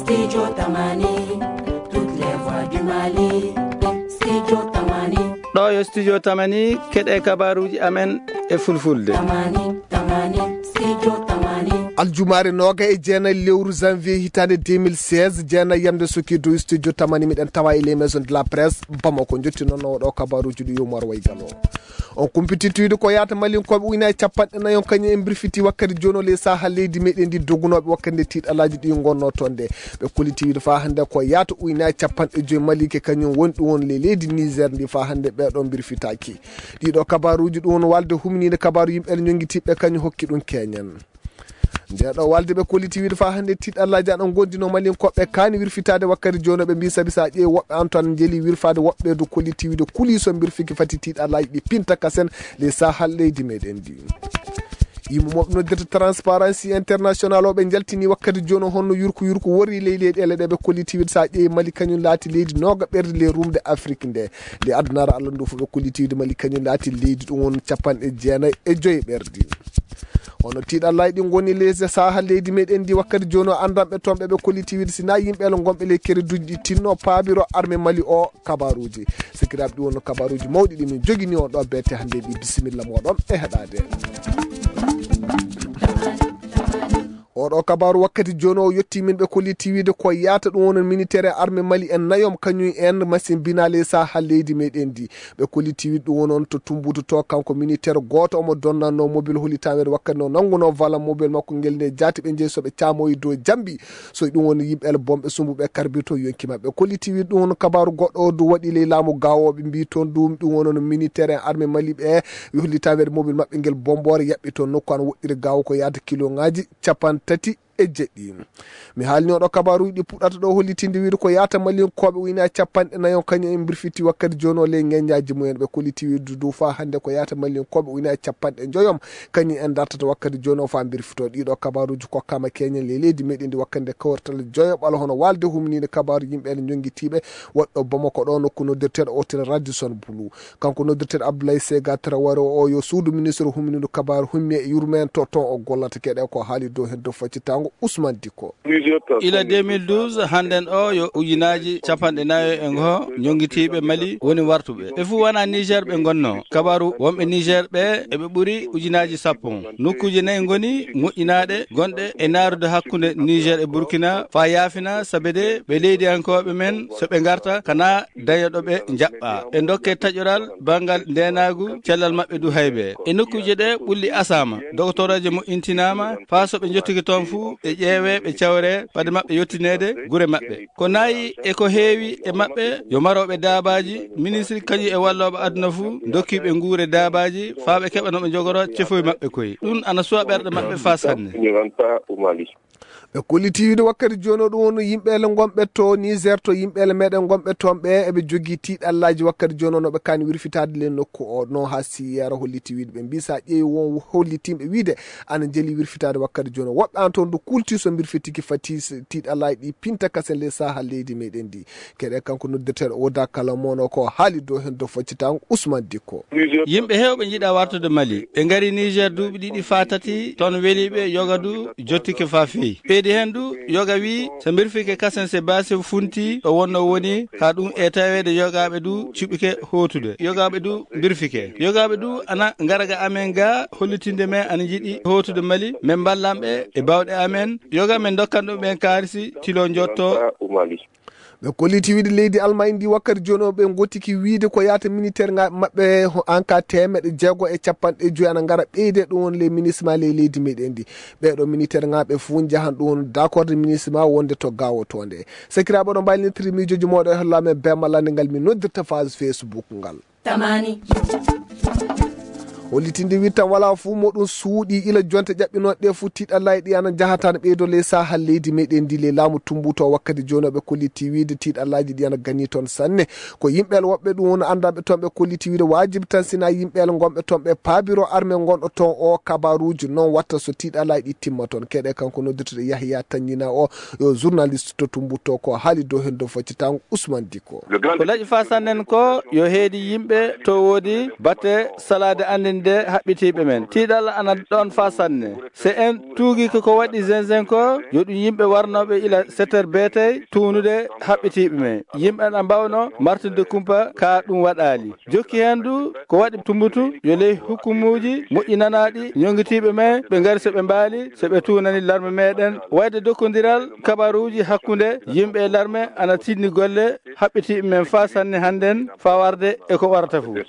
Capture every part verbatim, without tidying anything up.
Studio Tamani, toutes les voix du Mali. Studio Tamani. ɗo yo studio Tamani keɗe kabaruji amen e fulfulde. Tamani, Tamani, Studio Tamani. aljumare noga e jeena lewru janvier hitande deux mille seize jeena yamde sokki do studio Tamani miɗen tawa e les maisons de la presse Bamako jotti noon oɗo kabaruji ɗi yomar waygalo on kumpititoyde ko yata malinkoɓe uyna e capanɗe nayon kañum en birfiti wakkati jono les sahal leydi meɗen ndi dogunoɓe wakkati nde tiiɗalaji ɗi gonno toon nde ɓe kolitiwide fa hande ko yata uyna e capanɗe joyi malike kañum woni ɗum won le leydi Niger ndi fa hande ɓeɗon birfitaki ɗiɗo kabaruji ɗum won walde humnide kabaru yimɓe jonguitiɓe kañum hokki ɗum keñen ndeɗo walde ɓe kolitiwide fa hande tiiɗallaji aɗon gondino malin koɓɓe kani wirfitade wakkati joni ɓe mbi sabi sa ƴeewi woɓɓe antoine jeeli wirfade woɓɓe do kolitiwide kuliso birfiki fati tiiɗallaji ɗi pinta kasen les sahal leydi meɗen ndi yimɓe moɓe noddirta transparency international o ɓe jaltini wakkati joni honno yurko yurko wori ley leyɗele ɗe ɓe kolitiwide sa ƴeewi Mali kañum laati leydi noga ɓerde le rumde Afrique nde nde adunara Allah ndu fo ɓe kolitiwide Mali kañum laati leydi ɗum won capanɗe jeenayyi e joyi ɓerdi hono tiiɗallaji ɗi goni les sahal leydi meɗen ndi wakkati joni o andanɓe toon ɓeɓe kolitiwide sina yimɓele gonɓe le kereduji ɗi tinno paabiro armé Mali o kabaruji sikiraɓe ɗi wonno kabaruji mawɗi ɗi min jogini on ɗo bette hande ɗi bisimilla moɗon e heɗade oɗo kabaru wakkati joni o yetti min ɓe kolitiwide ko yata ɗum wonon militaire armé Mali en nayom kañum en machine binale sahal leydi meɗen ndi ɓe kolitiwide ɗum wonon to tumbuto to kanko militaire goto omo donnanno mobile holitameɗe wakkati no nanguno vala mobile makko ngel nde jati ɓe jeeyi soɓe camoyi dow jambi so ɗum woni yimɓele bomɓe sumbuɓe karbito yonki mabɓe kolitiwide ɗum won kabaru goɗɗo o du waɗi ley laamu gawoɓe mbi toon ɗum ɗum wonon militaire armé Mali ɓe holitameɗe mobile mabɓe ngel bombore yaɓɓi toon nokku an woɗɗiri gawo ko yata kilo ngaji capan tati e jeɗɗi mi haalni oɗo kabaruji ɗi puɗɗata ɗo hollitinde wiide ko yata malinkoɓe uyna capanɗe nayon kañum en birfiti wakkati joni o ley ŋeñaji mumen ɓe kolitiwide du fa hande ko yata malinkoɓe uyna capanɗe joyom kañum en dartata wakkati joni o fa birfito ɗiɗo kabaruji kokkama keñen le leydi meɗen ndi wakkati nde kawrtal joyoɓala hono walde humnide kabaru yimɓene jonguitiɓe woɗɗo Bamako ɗo nokku noddirteɗo otel Radisson Blu kanko noddirteɗo Abdoulaye Sega Traoré o yo suudu ministre humnide kabaru hummi e yurmen to ton o gollata keɗe ko haali dow hen dow faccitango Ousmane Diko ila deux mille douze handen o yo ujunaji capanɗe nayo e go jonguitiɓe Mali woni wartuɓe ɓe fu wona Niger ɓe gonno kabaru wonɓe Niger ɓe eɓe ɓuuri ujunaji sappo nokkuji nayyi goni moƴƴinaɗe gonɗe e narude hakkude Niger e Burkina fa yaafina sabede ɓe leydiyankoɓe men soɓe garta kana dañoɗoɓe jaɓɓa e dokke taƴoral bangal ndenagu cellal mabɓe du hayɓe e nokkuje ɗe ɓulli asama doctoraji moƴƴintinama fa soɓe jottiki toon fu ɓe ƴeewe ɓe cawre pade mabɓe yottinede guure mabɓe ko nayi e ko heewi e mabɓe yo maroɓe daabaji ministre kañum e walloɓe aduna fuu dokkiɓe guure daabaji fa ɓe keɓa noɓe jogoro cefoye mabɓe koye ɗum ana suwa ɓerɗe mabɓe fa sanne ɓe kolitiwide wakkati joni ɗum woni yimɓele gonɓe to Niger to yimɓele meɗen gonɓe toon ɓe eɓe jogui tiiɗallaji wakkati joni noɓe kani wirfitade le nokku o non ha siyara hollitiwide ɓe mbi sa ƴeewi won hollitimɓe wiide ana jeeli wirfitade wakkati joni woɓɓe an toon du kulti so birfitiki fati tiiɗallaji ɗi pinta kasen le sahal leydi meɗen ndi keɗe kanko noddirteɗo Oda Kala mono ko haali dow hen dow faccitango Ousmane Diko yimɓe hewɓe jiiɗa wartude Mali ɓe gari Niger duuɓi ɗiɗi fa tati toon weeliɓe yoga du jottike fa feeyi ɓeydi hen du yoga wi so birfike kasen se base funti ɗo wonno woni ha ɗum e tawede yogaɓe du cuɓike hotude yogaɓe du birfike yogaɓe du ana garaga amen ga hollitinde men ana jiiɗi hotude Mali min ballamɓe e bawɗe amen yoga men dokkan ɗum ɓen kaarisi tilo jotto ɓe kolitiwide leydi Allemagne ndi wakkati joni o ɓe gottiki wiide ko yata militaire nga mabɓe en cas temeɗe jeego e capanɗe joyi ana gara ɓeyde ɗum won les ministre ma le leydi meɗen ndi ɓeɗo militaire ngaɓe fuu jahan ɗum won d' accord de ministre ma wonde to gawotonde sakiraɓe ɗo mbalinitiri miijoji moɗo e hollame bemalande ngal min noddirta phase Facebook ngal Tamani hollitinde witta wala fuu moɗum suuɗi ila jonte ƴaɓɓinoɗe fuu tiiɗallaji ɗi ana jahatan ɓeydo le sahal leydi meɗen ndi le laamu tumbuto wakkati joni ɓe kolliti wiide tiiɗallaji ɗi ana gani toon sanne ko yimɓele woɓɓe ɗum woni andaɓe toon ɓe kolliti wiide wajibi tan sina yimɓele gonɓe toon ɓe paabiro armé gonɗo toon o kabaruji noon watta so tiiɗallaji ɗi timma toon keɗe kanko noddirteɗo Yahya Tanñina o yo journaliste to tumbuto ko haali dow hen dow faccitango Ousmane Diko ko laƴi fa sannen ko yo heedi yimɓe to woodi batte salade ande nde haɓɓitiɓe men tiiɗal ana ɗon fa sanne se en tuugi ko waɗi zinzin ko yo ɗum yimɓe warnoɓe ila sept heures beetey tuunude haɓɓitiɓe men yimɓe ɗa mbawno martude kumpa ka ɗum waɗali jokki hen du ko waɗi tumbutu yo ley hukkumuji moƴƴinanaɗi ñongitiɓe men ɓe gari so ɓe mbaali so ɓe tuunani larme meɗen wayde dokkodiral kabaruji hakkude yimɓe e larme ana tinni golle haɓɓitiɓe men fa sanne hannden fa warde eko warata fo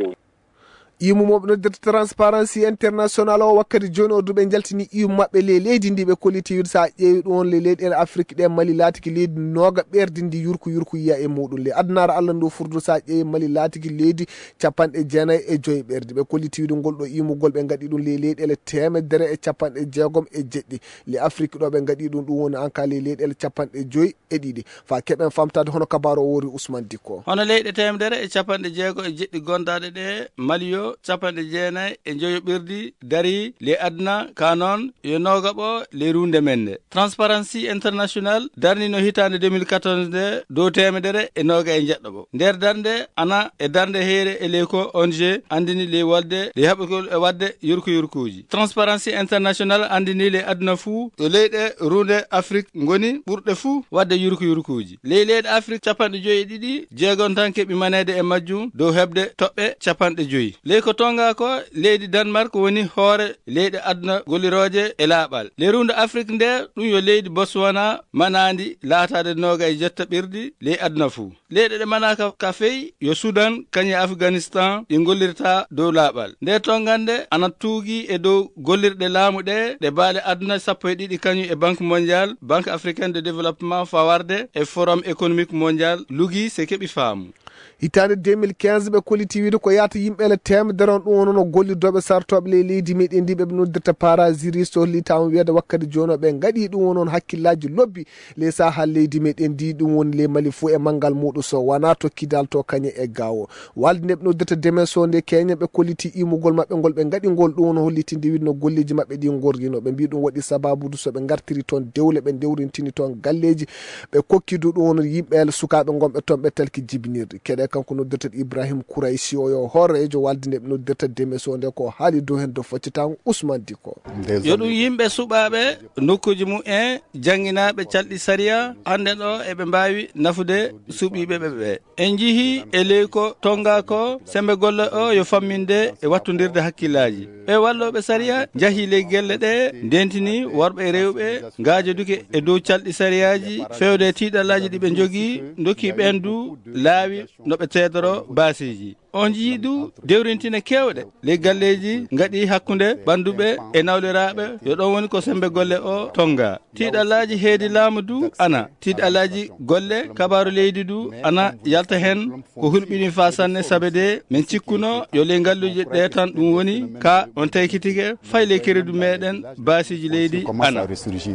imumoɓe noddirta transparency international o wakkati joni o duɓe jaltini imu mabɓe le leydi ndi ɓe kolitiwide sa ƴeewi ɗon le leyɗele afrique ɗe mali laatiki leydi noga ɓerdindi yurku yurku yiya e muɗum le adunare allah ndu furdu sa ƴeewi mali laatiki leydi capanɗe jeenayyi e joyi ɓerdi ɓe kolitiwide ngol ɗo imugol ɓe gaɗi ɗum le leyɗele temedere e capanɗe jeegom e jeɗɗi le afrique ɗo ɓe gaɗi ɗum ɗum woni enka le leyɗele capanɗe joyi e ɗiɗi fa keɓen famtade hono kabaru o wori Ousmane Dicko hono leyɗe temedere e capanɗe jeego e jeɗɗi gondaɗe ɗe mali yo capanɗe jeenayyi e joyoɓirɗi dari le aduna ka noon yo nogaɓo le runde men nde transparency international darnino hitande deux mille quatorze nde dow temedere e noga e jeɗɗoɓo nder darde ana e darde heere e ley ko O N G andini le walde le haɓɓugol e wadde yurku yurkuji transparency international andini le aduna fuu yo leyɗe runde afrique goni ɓurɗe fuu wadde yurku yurkuji ley leyɗe afrique capanɗe joyi e ɗiɗi jeegon tan keeɓi manede e majjum dow heɓde toɓɓe capanɗe joyi ley ko tonga ko leydi Denmark woni hoore leydi aduna golliroje e laaɓal le runde afrique nde ɗum yo leydi Botswana manadi laatade noga e jettaɓirɗi ley aduna fuu leyɗe ɗe manaka ka feyi yo Sudan kañe Afghanistan ɗi gollirta dow laaɓal nde tongande ana tuugi e dow gollirɗe laamu ɗe ɗe baale aduna sappo e ɗiɗi kañum e banque mondial banque africaine de développement fawarde e forum économique mondial lugui se keeɓi faamu hitande deux mille quinze ɓe kolitiwide ko yata yimɓele temedere on ɗum wonono gollirdoɓe sartoɓe le leydi meɗen ndi ɓeɓe noddirta paraziris to hollitama wiyede wakkati joni ɓe gaɗi ɗum wonon hakkillaji lobbi les sahal leydi meɗen ndi ɗum woni le Mali fo e manggal muɗum so wona tokkidal to kañe e gawo walde nde ɓe noddirta demeso nde keñen ɓe koliti imugol mabɓe ngol ɓe gaɗi ngol ɗum wono hollitinde widno golleji mabɓe ɗi gorrino ɓe mbi ɗum waɗi sababude soɓe gartiri toon dewle ɓe dewrintini toon galleji ɓe kokkidu ɗum wono yimɓe sukaɓe gonɓe toon ɓe talki jibinirde keɗe kanko noddirta Ibrahim Kouraysi o yo horejo walde nde ɓe noddirta demeso nde ko haali dow hen do foccitango Ousmane Dicko yo ɗum yimɓe suɓaɓe nokkuji mum en jangguinaɓe calɗi saria hande ɗo eɓe mbawi nafude suuɓiɓe ɓeɓe en jiihi e ley ko tonga ko sembe golle o yo famminde e wattodirde hakkillaji ɓe walloɓe saria jaahi ley gelle ɗe ndentini worɓe e rewɓe gajoduke e dow calɗi sariyaji fewde e tiiɗallaji ɗiɓe jogui dokki ɓen du laawi noɓe teedoro basiji on jiidu dewrintina kewɗe ley galleji gaɗi hakkude ɓanduɓe e nawliraɓe yo ɗon woni ko sembe golle o tonga tiiɗallaji heedi laamu du ana tiiɗallaji golle kabaru leydi du ana yalta hen ko hulɓini fa sanne saabe de min cikkuno yo ley galluji ɗe tan ɗum woni ka on taykitike fay ley keredu meɗen basiji leydi ana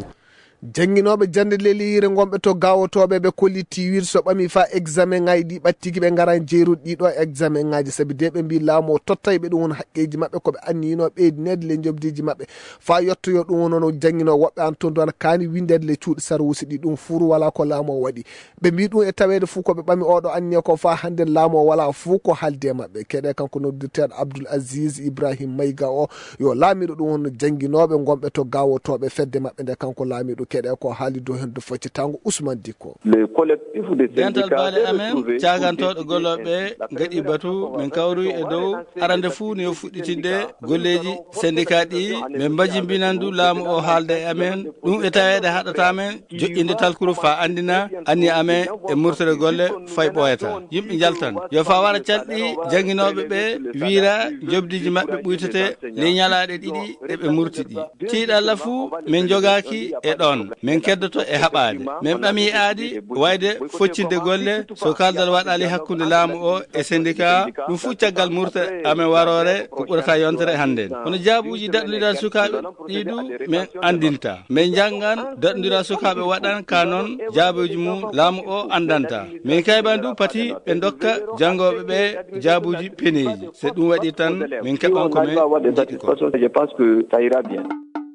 jangguinoɓe jande leliyire gonɓe to gawotoɓe ɓe kolliti wir so ɓami fa examen ngaji ɗi ɓattiki ɓe garan jeeruɗi ɗiɗo examen ngaji saabi de ɓe mbi laamu o tottay ɓe ɗum won haqqeji mabɓe koɓe anniyino ɓeydinede le jobdiji mabɓe fa yettoyo ɗum wonono jangguino woɓɓe an toon ana kaani windede le cuuɗi sarwusi ɗi ɗum furu wala ko laamu o waɗi ɓe mbi ɗum e tawede fuu koɓe ɓami oɗo anniya ko fa hande laamu o wala fuu ko haalde mabɓe keɗe kanko noddirteɗo Abdoul Aziz Ibrahim Mayga o yo laamiɗo ɗum wonno jangguinoɓe gonɓe to gawotoɓe fedde mabɓe nde kanko laamiɗo keɗe ko haali dow hen do foccitango Ousmane Dicko dental baale amen cagantoɗo golloɓe gaɗi batu min kawruy e dow arande fuu ne yo fuɗɗitinde golleji syndicat ɗi min mbajimbinandu laamu o haalde e amen ɗum e tawede haɗata men joƴƴinde talkuru fa andina anni amen e murtore golle fay ɓoyata yimɓe jaltan yo fa wara calɗi jangguinoɓe ɓe wiira jobdiji mabɓe ɓuytete ley ñalaɗe ɗiɗi ɗeɓe murti ɗi tiiɗalla fuu min jogaki e ɗon min keddoto e haɓade min ɓami aadi wayde foccinde golle so kaldal waɗali hakkude laamu o e syndicat ɗum fuu caggal murta amen warore ko ɓurata yontere hande kono jaabuji daɗɗodiral sukaɓe ɗiɗu min andinta min janggan daɗɗodiral sukaɓe waɗan ka noon jaabuji mum laamu o andanta min kayban du pati ɓe dokka jangoɓe ɓe jaabuji peneji so ɗum waɗi tan min keɓan komin jiɗi ko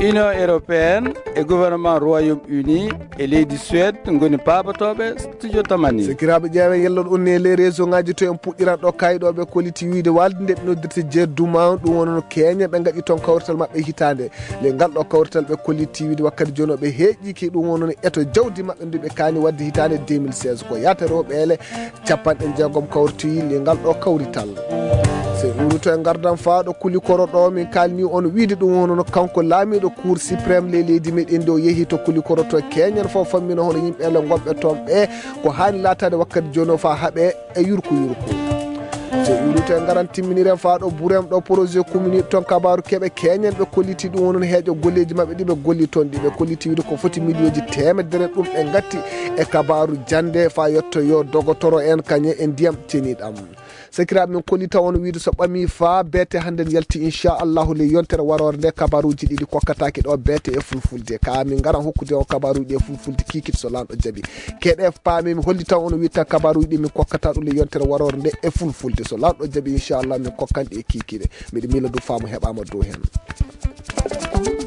Union européenne e gouvernement Royaume-Uni e leydi Suède ngoni pabatoɓe studio tamani sekiraɓe ƴeewen yellon on ne les réseau ngaji to en puɗɗiran ɗo kayɗoɓe koliti wiide walde nde ɓe noddirte jeerduma ɗum wonono keña ɓe gaɗi toon kawrital mabɓe hitande le ngal ɗo kawrital ɓe koliti wiide wakkati joni ɓe heeƴiki ɗum wonono eto jawdi mabɓe ndu ɓe kaani wadde hitande deux mille seize ko yateroɓeele capanɗe jeegom kawritoyi le ngal ɗo kawrital se uruto e gardan faaɗo kulikoro ɗo min kalni on wiide ɗum honono kanko laamiɗo cour suprême le leydi meɗen ɗo yeehi to kulikoro to keñen fof fammino hono yimɓeele gonɓe toon ɓe ko hani latade wakkati joni o fa haaɓe e yurku yurku so uruto e garan timminiren faaɗo ɓuurem ɗo projet communique toon kabaru keeɓe keñen ɓe kolliti ɗum wonon heeƴo golleji mabɓe ɗiɓe golli toon ɗi ɓe kolliti wiide ko foti millioji temedere ɗum ɓe gatti e kabaru jande fa yetto yo dogotoro en kañe e ndiyam teniɗam sekiraɓe min kollita on wiide so ɓami fa beete hande yalti inchallahu le yontere warore nde kabaruji ɗiɗi kokkataki ɗo beete e fulfulde ka min garan hokkude o kabaruji ɗi e fulfulde kikiɗe so lamɗo jaaɓi keɗe paami mi hollita on witta kabaruji ɗi min kokkata ɗum le yontere warore nde e fulfulde so lamɗo jaaɓi inchallah min kokkanɗi e kikiɗe miɗa mila du faamu heɓama dow hen